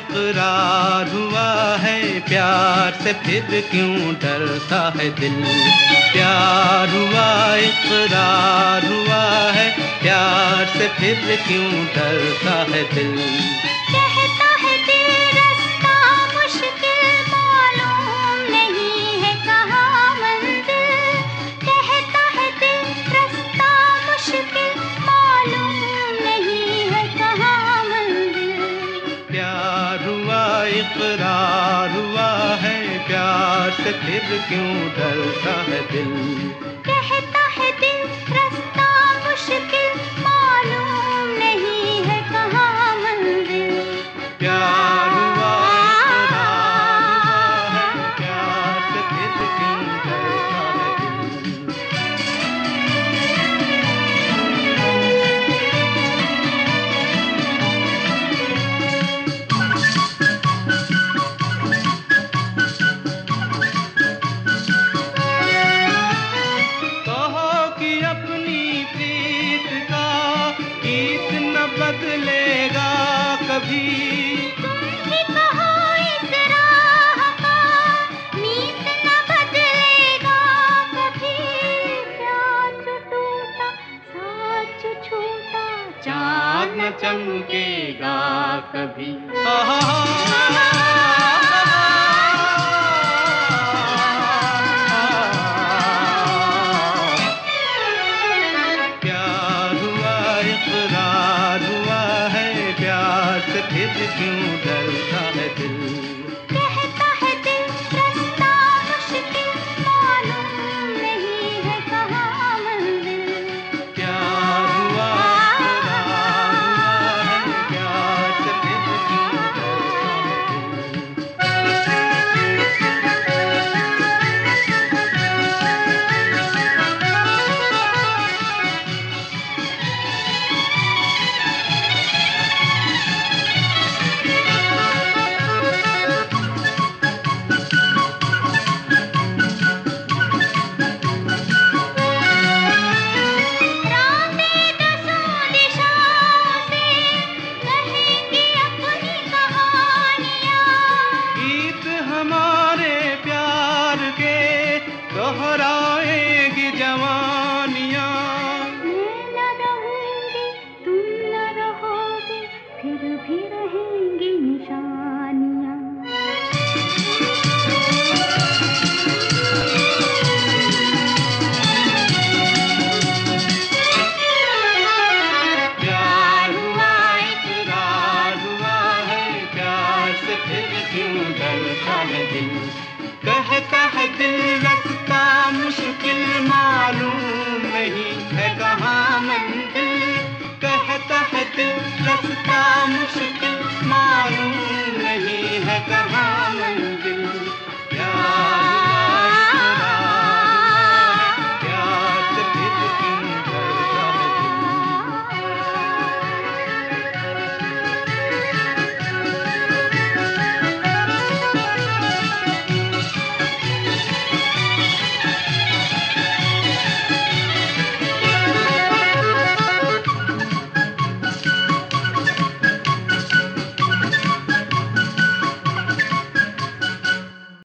इकरार हुआ है, प्यार से फिर क्यों डरता है दिल। प्यार हुआ इकरार हुआ है, प्यार से फिर क्यों डरता है दिल। कहता है दिल रास्ता मुश्किल, मालूम नहीं है कहाँ मंजिल। कहता है दिल रास्ता मुश्किल, मालूम नहीं है कहाँ मंजिल। प्यार हुआ इकरार हुआ है, प्यार से फिर क्यों डरता है दिल। कहता है दिल रास्ता मुश्किल, मालूम नहीं है कहाँ मंजिल। प्यार हुआ इकरार हुआ है, प्यार से फिर क्यों डरता है दिल। बदलेगा कभी तुम ही कहो इस राह का, मीत न बदलेगा कभी। प्यार जो टूटा साथ जो छूटा, चाँद न चमकेगा कभी। प्यार हुआ इकरार हुआ है, प्यार से फिर क्यों डरता है दिल। कहता है दिल रास्ता मुश्किल, मालूम नहीं है कहाँ मंजिल। प्यार हुआ इकरार हुआ है, प्यार से फिर क्यों डरता है दिल। रातें दसों दिशाओं से कहेंगी अपनी कहानियाँ। गीत हमारे प्यार के दोहराएगी जवानियाँ। मैं न रहूंगी तुम न रहोगे, फिर भी रहेंगी निशानियाँ। प्यार हुआ इकरार हुआ है, प्यार से फिर क्यों डरता है दिल। कहता है दिल रास्ता मुश्किल, मालूम नहीं है कहाँ मंजिल। कहता है दिल